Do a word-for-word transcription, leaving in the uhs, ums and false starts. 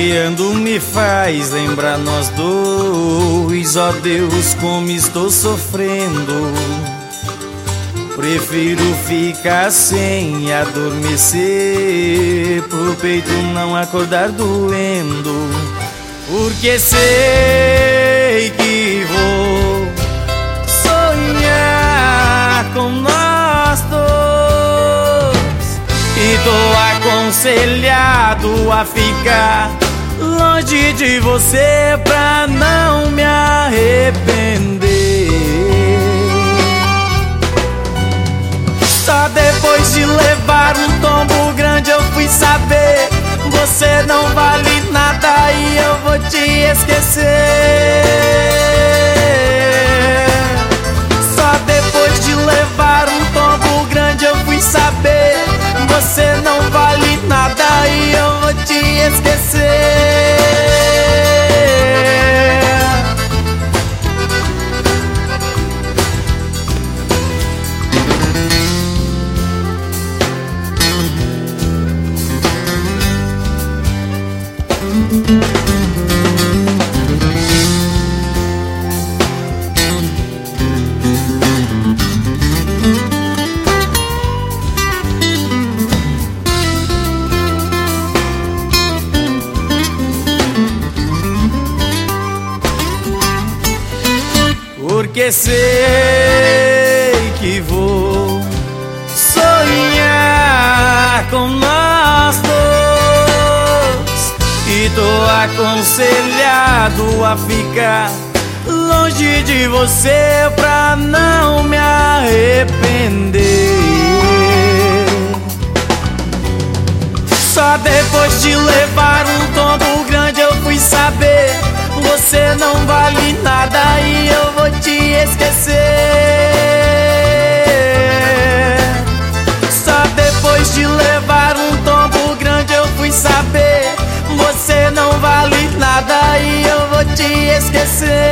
que ando me faz lembrar nós dois. Ó Deus, como estou sofrendo. Prefiro ficar sem adormecer, pro peito não acordar doendo. Porque sei que vou sonhar com nós dois. E tô aconselhado a ficar longe de você pra não me arrepender. Só depois de levar um tombo grande eu fui saber: você não vale nada e eu vou te esquecer. Só depois de levar um tombo grande eu fui saber: você não vale nada e eu vou te esquecer. Porque sei que vou sonhar com nós dois. E tô aconselhado a ficar longe de você pra não me arrepender. Só depois de levar um tombo grande eu fui saber: você não vale nada e eu vou te esquecer. Só depois de levar um tombo grande eu fui saber: você não vale nada e eu vou te esquecer.